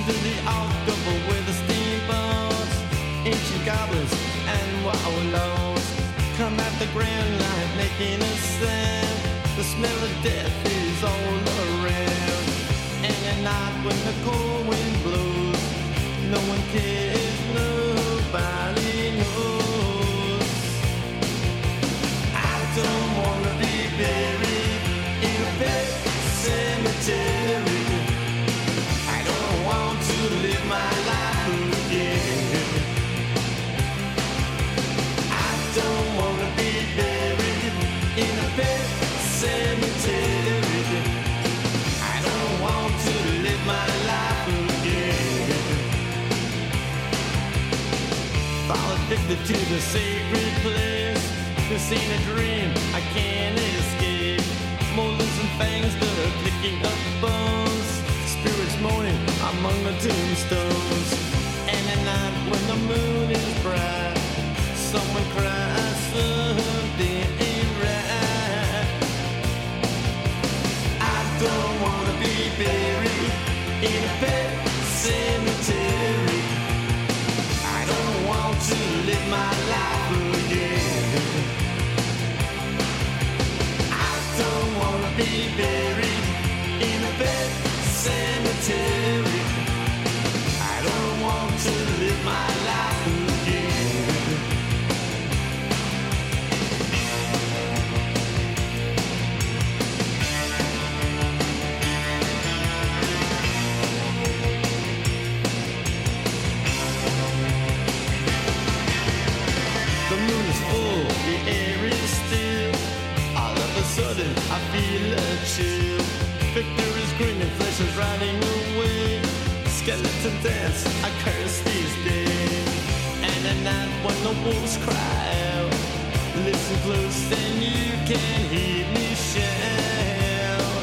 to the October with the steamboats, ancient goblins and wallows come at the grand line making a sound. The smell of death is all around, and at night when the cold wind blows, no one cares, nobody knows. I don't wanna be buried in a pet cemetery. I don't want to live my life again. I don't wanna be buried in a pet cemetery. I don't want to live my life again. Fall addicted to the sacred place. This ain't a dream, I can't escape. Molars and fangs that are picking up bones. Spirits moaning among the tombstones. And at night when the moon is bright, someone cries something ain't right. I don't wanna be buried in a pet cemetery. I don't want to live my life again. I don't wanna be buried in a pet cemetery. I don't want to live my life again. The moon is full, the air is still. All of a sudden I feel a chill. Victor is grinning, flesh is riding away. Skeleton dance, I curse these days. And at night when the wolves cry out, listen close and you can hear me shout.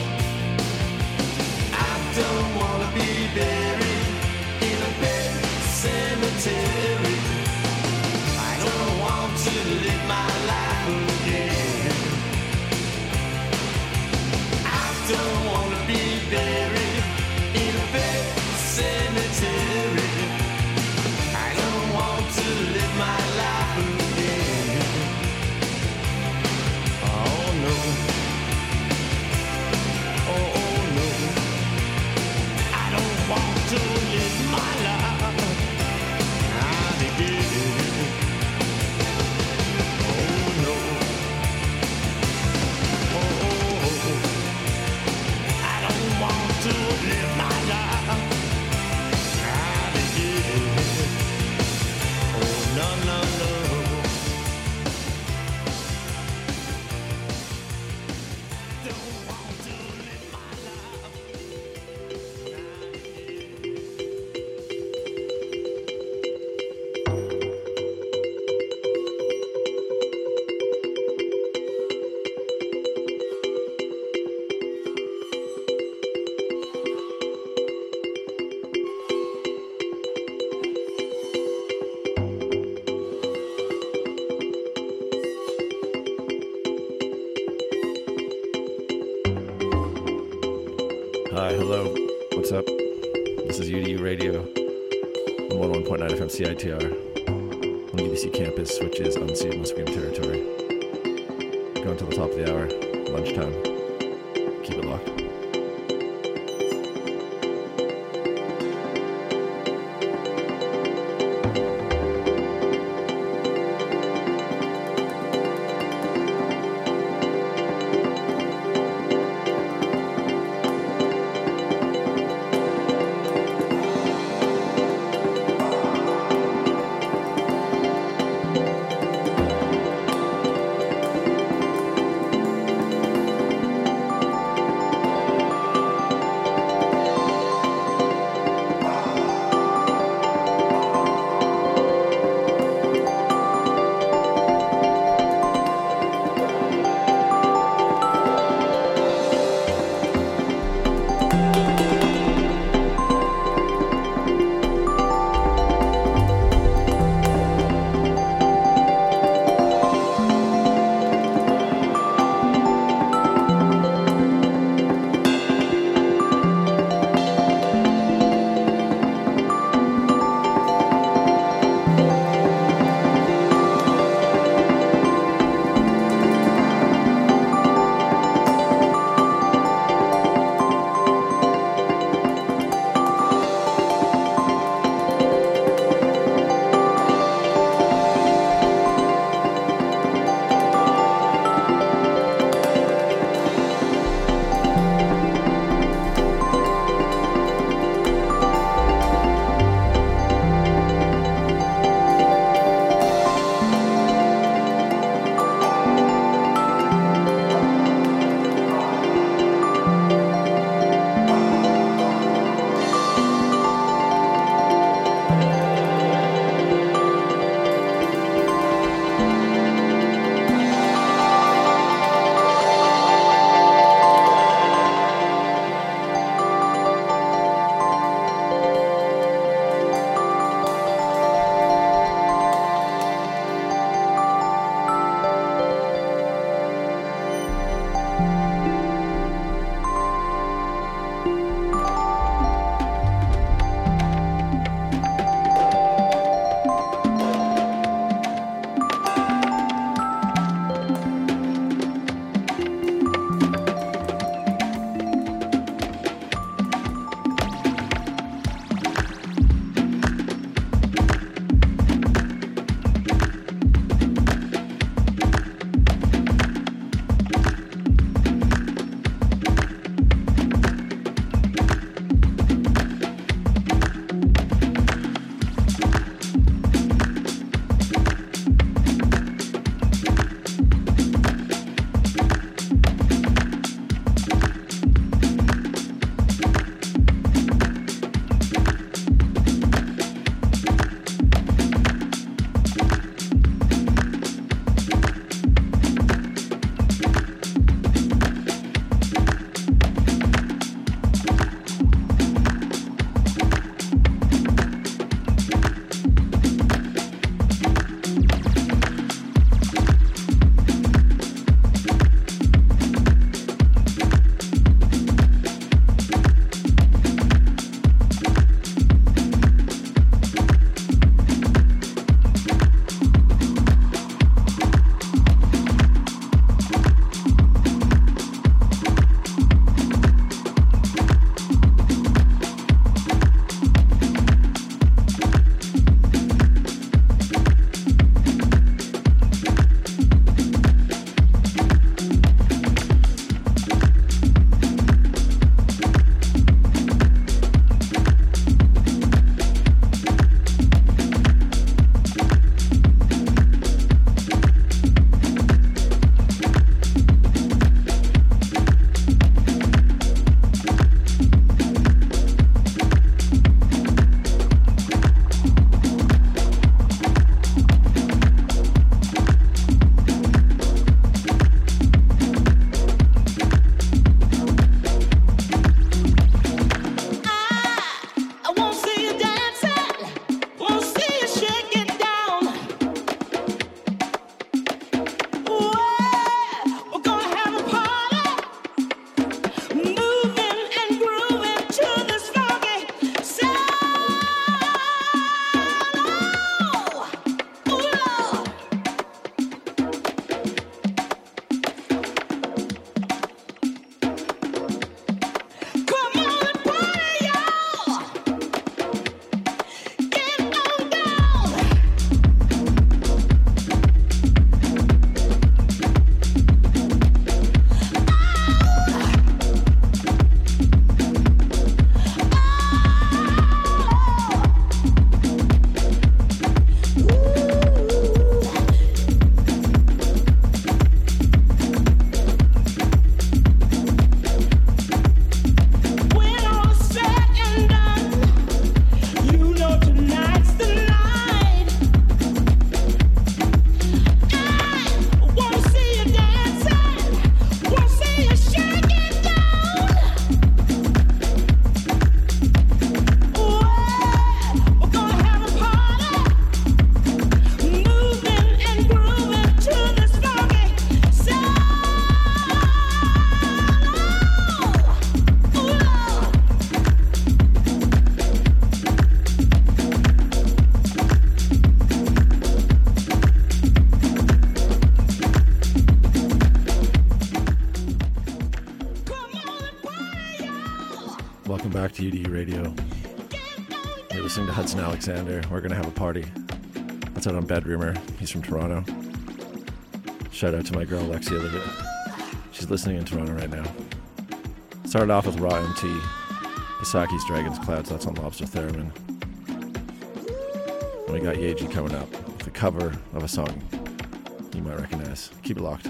I don't wanna be buried in a pet cemetery. I don't want to live my life again. I don't wanna be buried in a pet cemetery. I don't want to live my life again. Oh no. Oh no. I don't want to live my life again. Oh no. Oh, I don't want to live my life again. Oh no, no, no. Don't want to live my life Hi, hello, what's up? This is UDU Radio on 101.9 FM CITR on the UBC campus, which is unceded Musqueam territory. Going to the top of the hour, lunchtime. Keep it locked. to UDU Radio. You're listening to Hudson Alexander. We're going to have a party. That's out on Bedroomer. He's from Toronto. Shout out to my girl, Lexi Olivia. She's listening in Toronto right now. Started off with Raw MT, Pisaki's Dragon's Clouds. That's on Lobster Theremin. And we got Yeji coming up with a cover of a song you might recognize. Keep it locked.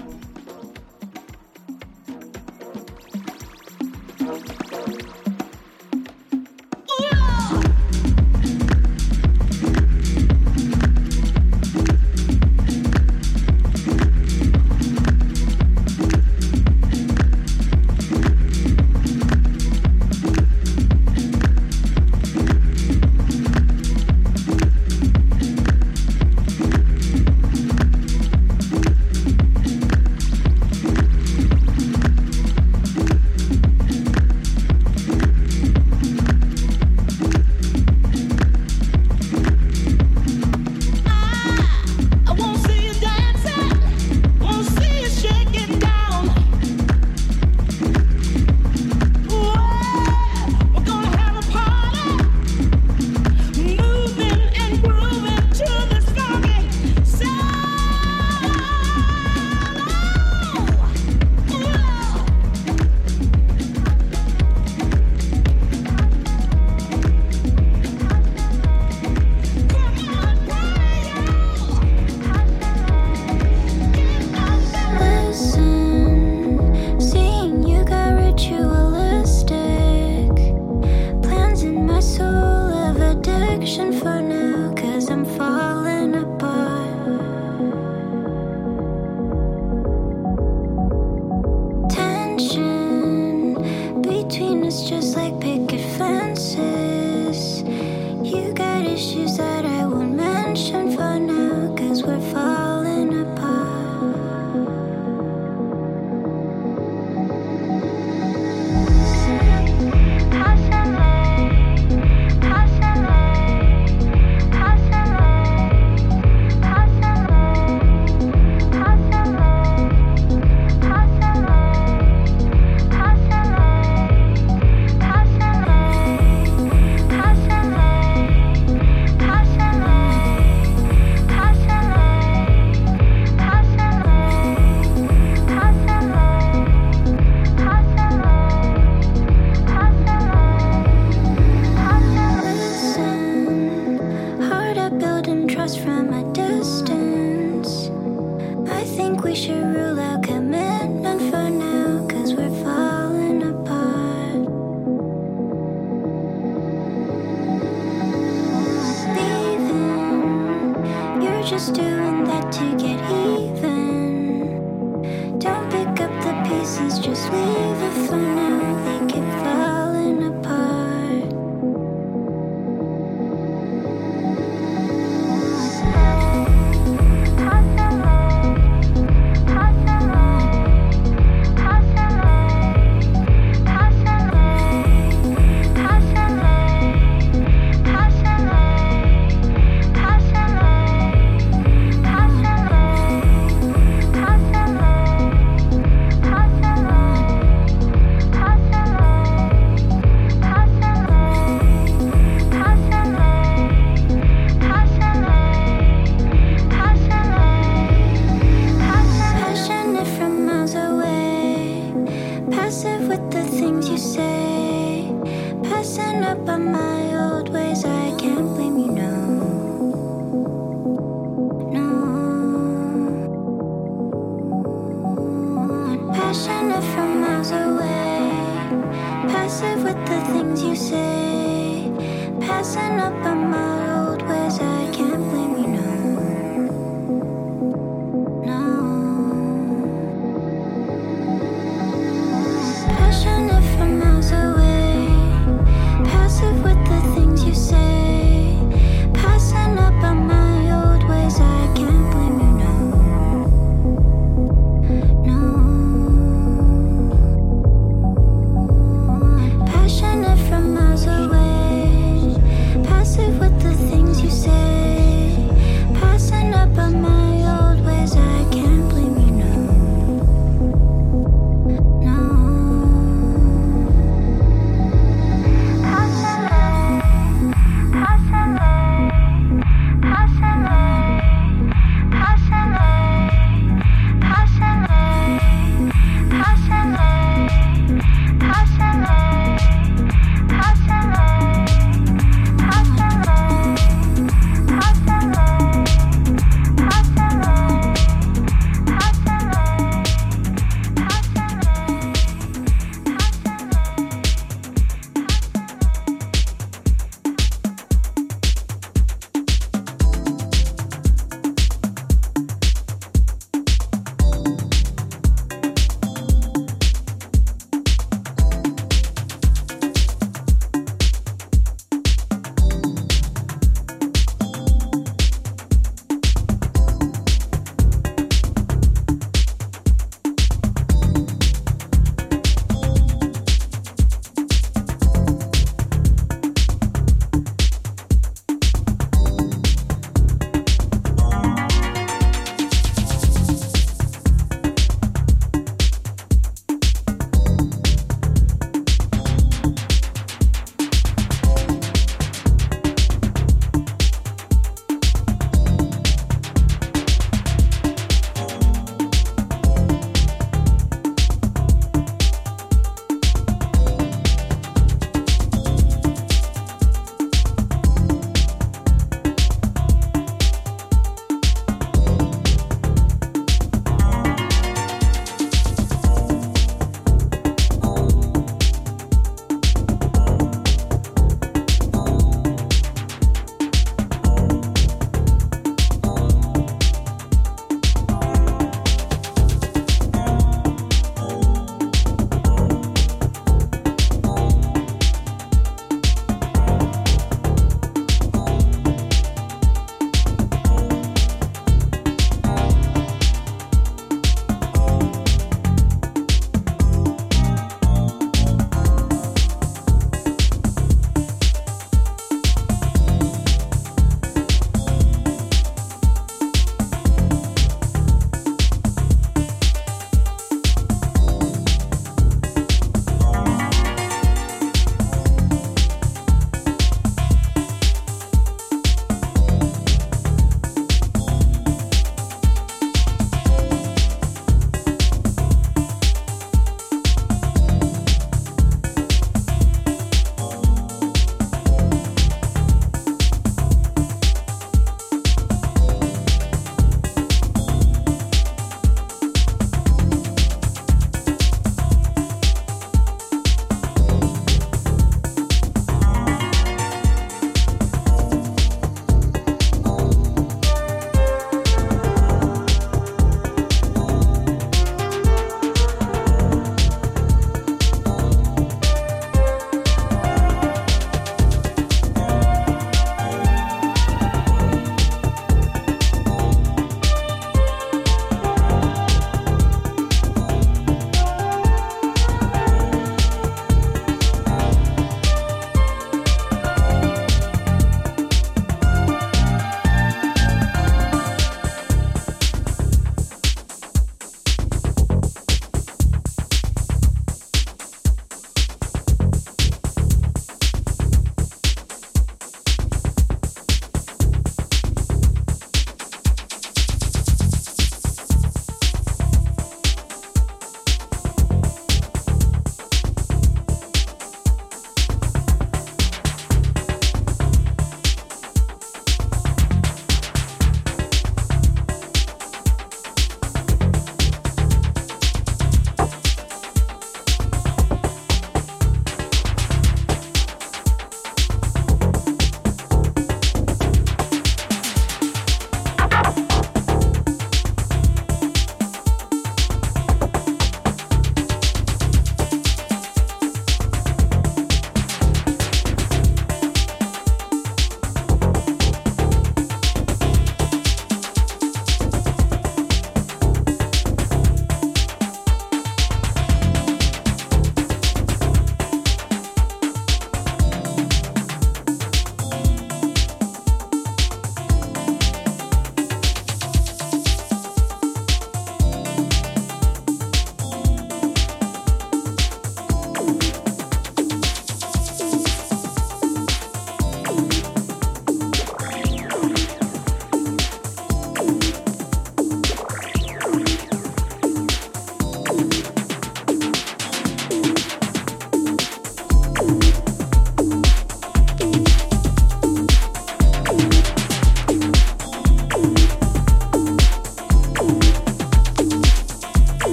Passive with the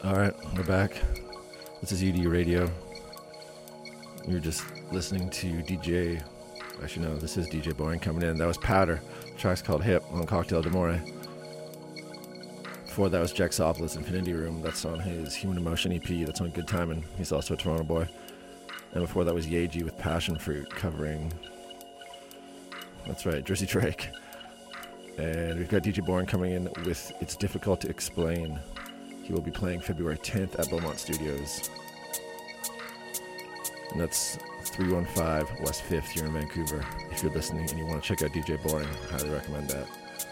All right, we're back. This is UDU Radio. You're just listening to DJ. Actually, no, this is DJ Boring coming in. That was Powder. The track's called Hip on Cocktail d'Amore. Before that was Jaxopolis, Infinity Room. That's on his Human Emotion EP. That's on Good Timing. He's also a Toronto boy. And before that was Yeji with Passion Fruit covering. That's right, Jersey Drake. And we've got DJ Boring coming in with It's Difficult to Explain. He will be playing February 10th at Beaumont Studios. And that's 315 West 5th here in Vancouver. If you're listening and you want to check out DJ Boring, I highly recommend that.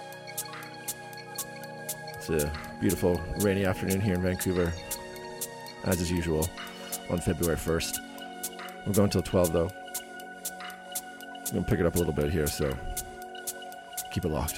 It's a beautiful rainy afternoon here in Vancouver, as is usual, on February 1st. We're going till 12 though. I'm going to pick it up a little bit here, so keep it locked.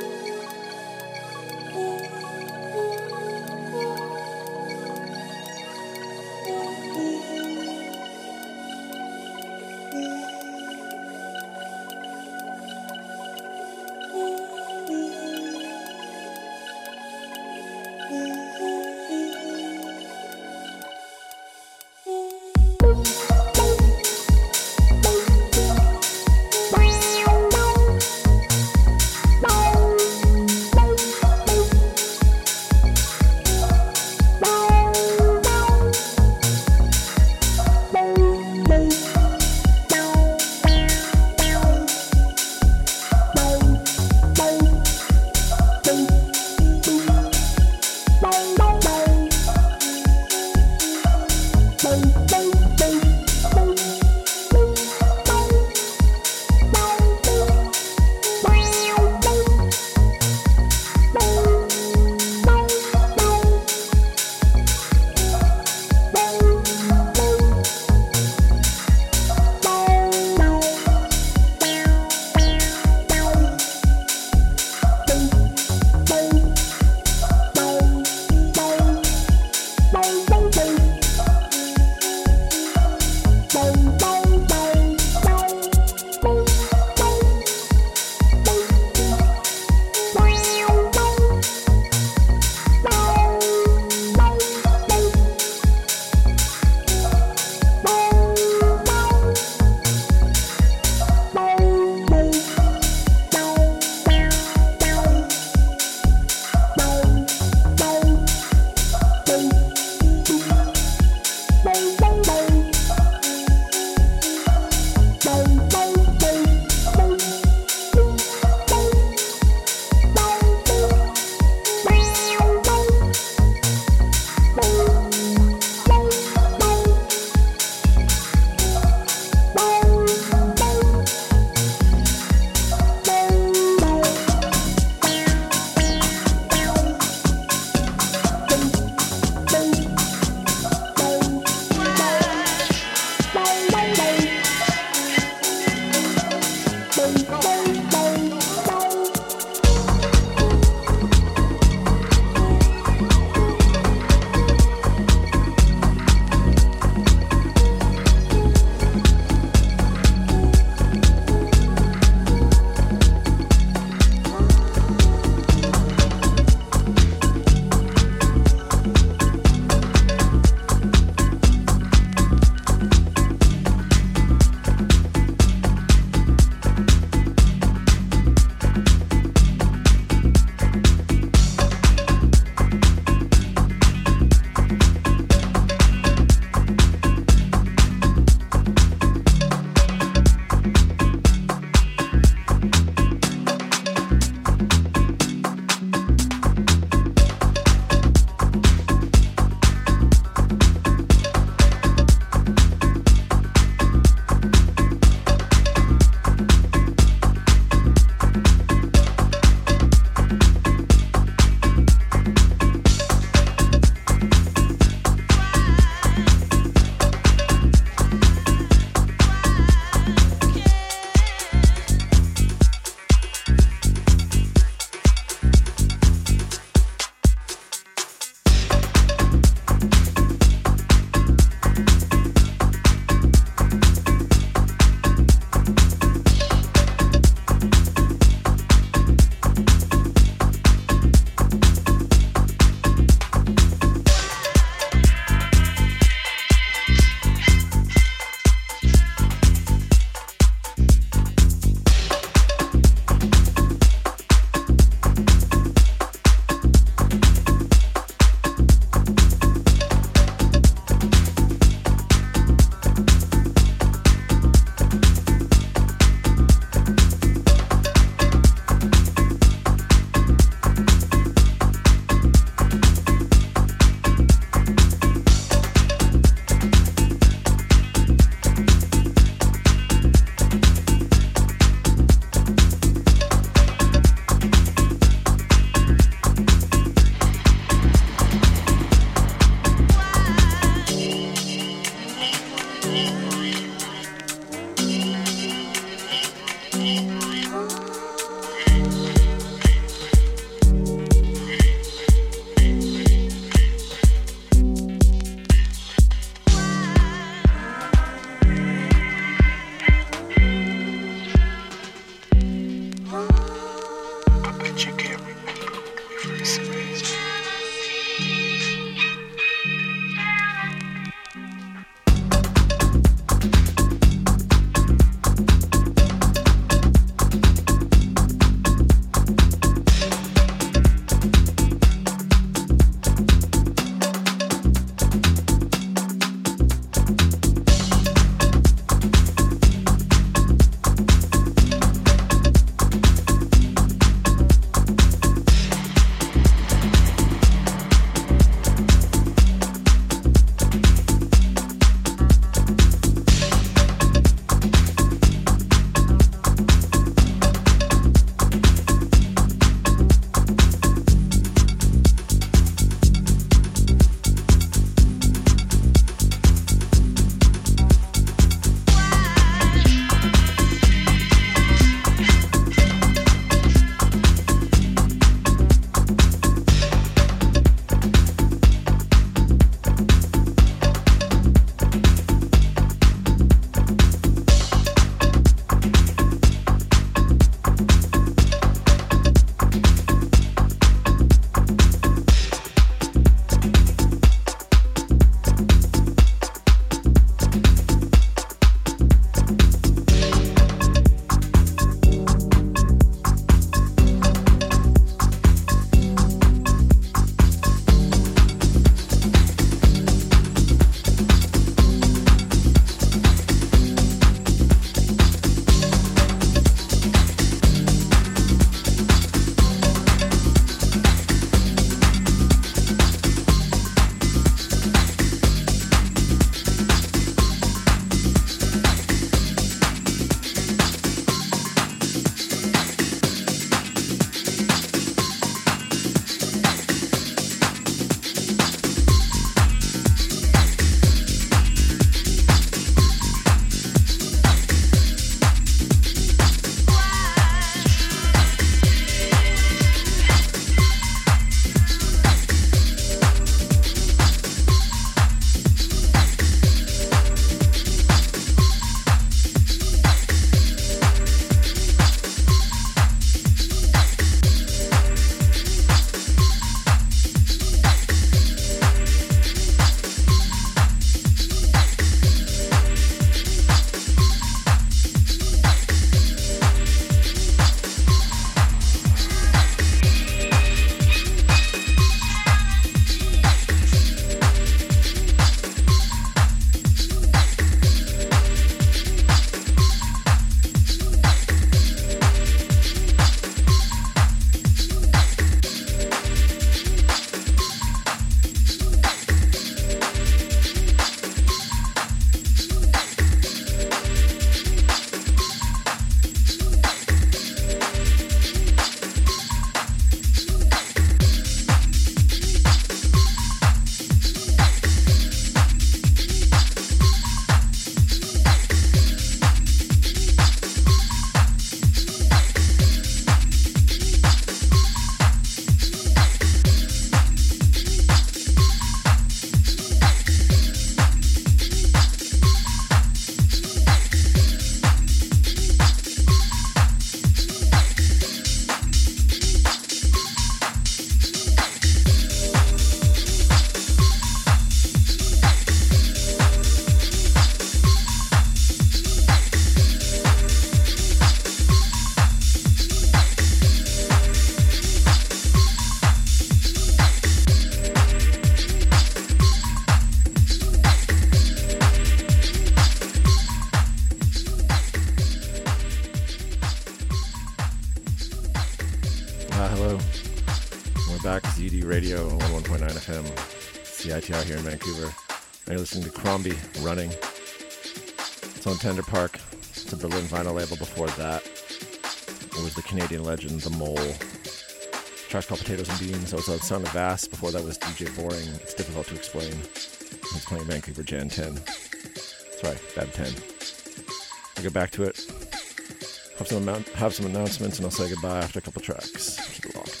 Hello. We're back to UDU Radio on 101.9 FM, CITR here in Vancouver. And you're listening to Crombie, Running. It's on Tender Park. It's a Berlin vinyl label. Before that, it was the Canadian legend, The Mole. Track's called Potatoes and Beans. That was on Sound of Vast. Before that was DJ Boring. It's difficult to explain. He's playing Vancouver Jan 10. Sorry, Bab 10. We'll get back to it. Have some announcements, and I'll say goodbye after a couple tracks. Keep it locked.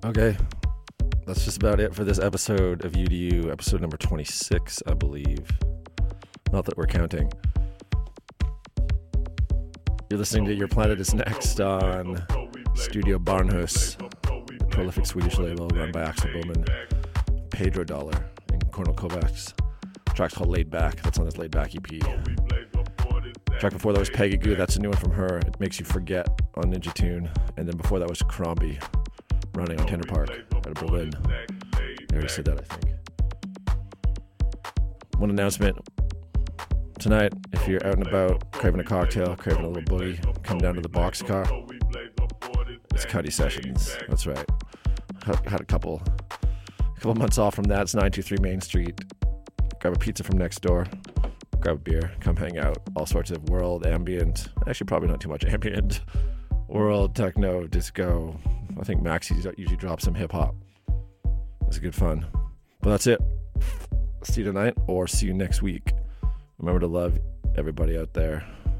Okay, that's just about it for this episode of UDU, episode number 26, I believe. Not that we're counting. You're listening to Your Planet is Next on Studio Barnhus, a prolific Swedish label run by Axel Boman, Pedro Dollar, and Cornel Kovacs. The track's called Laid Back. That's on his Laid Back EP. The track before that was Peggy Goo. That's a new one from her. It Makes You Forget on Ninja Tune. And then before that was Crombie, Running on Tender Park out of Berlin. I already said that, I think. One announcement. Tonight, if you're out and about, craving a cocktail, craving a little boogie, come down to the Boxcar. It's Cuddy Sessions. That's right. Had a couple months off from that. It's 923 Main Street. Grab a pizza from next door. Grab a beer. Come hang out. All sorts of world, ambient. Actually, probably not too much ambient. World, techno, disco. I think Maxi usually drops some hip-hop. It's good fun. But that's it. See you tonight or see you next week. Remember to love everybody out there.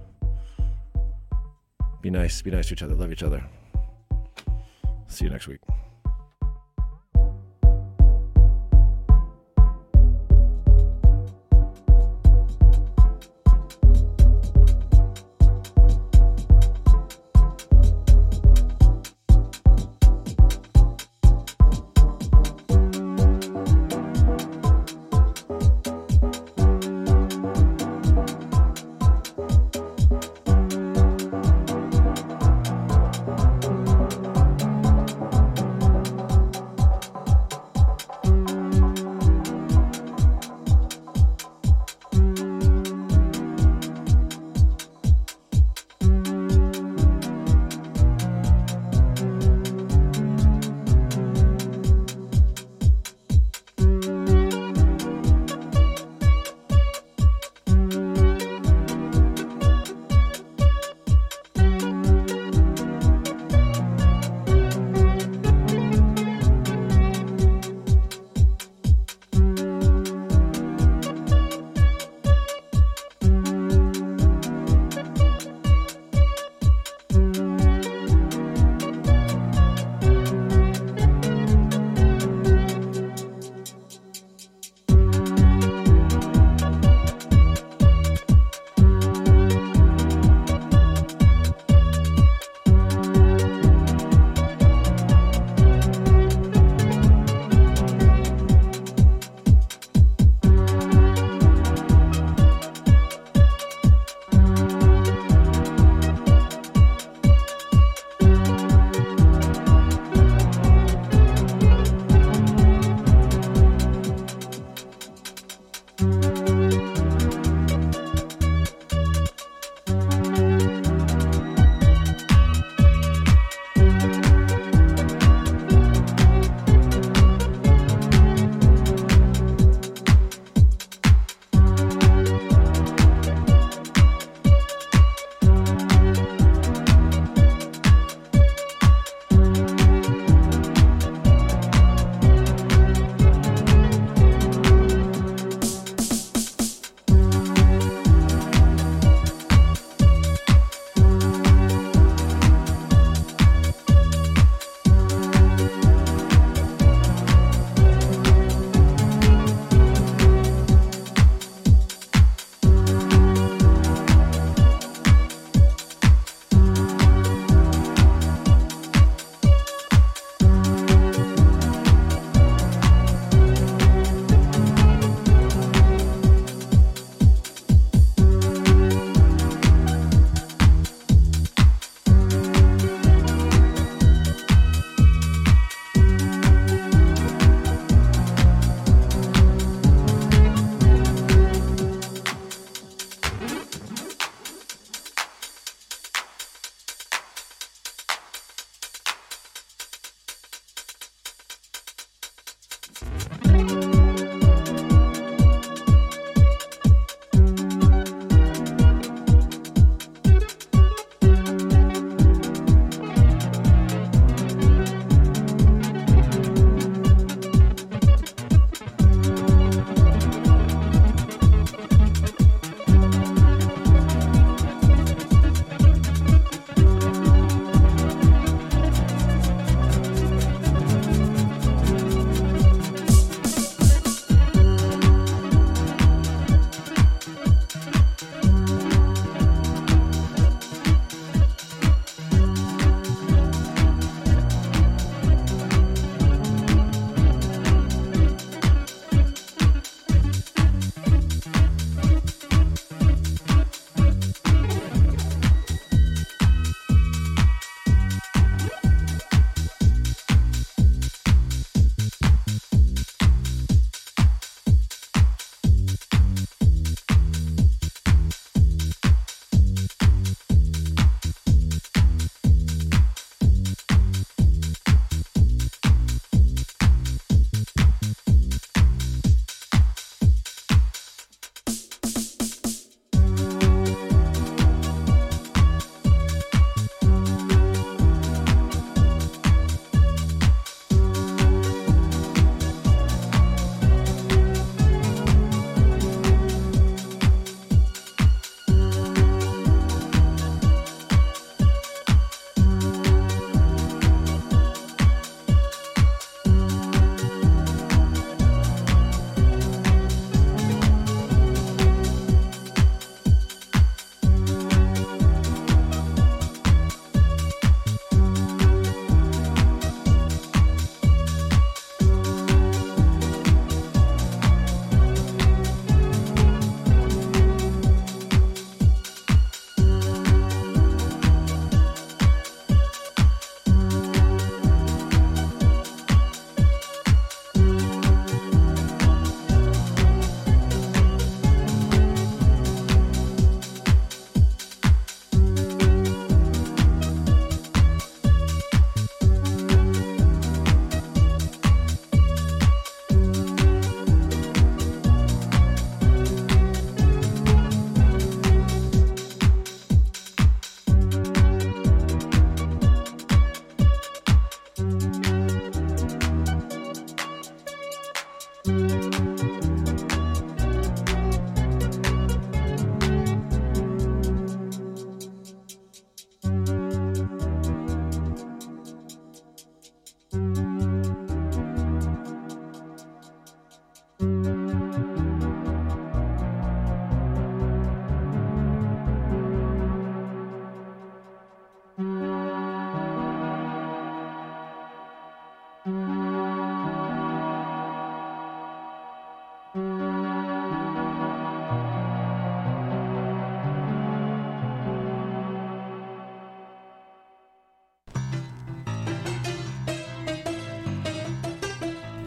Be nice to each other. Love each other. See you next week.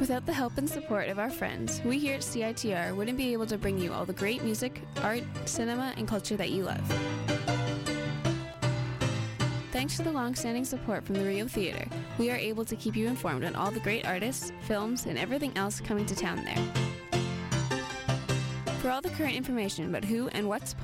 Without the help and support of our friends, we here at CITR wouldn't be able to bring you all the great music, art, cinema, and culture that you love. Thanks to the long-standing support from the Rio Theater, we are able to keep you informed on all the great artists, films, and everything else coming to town there. For all the current information about who and what's playing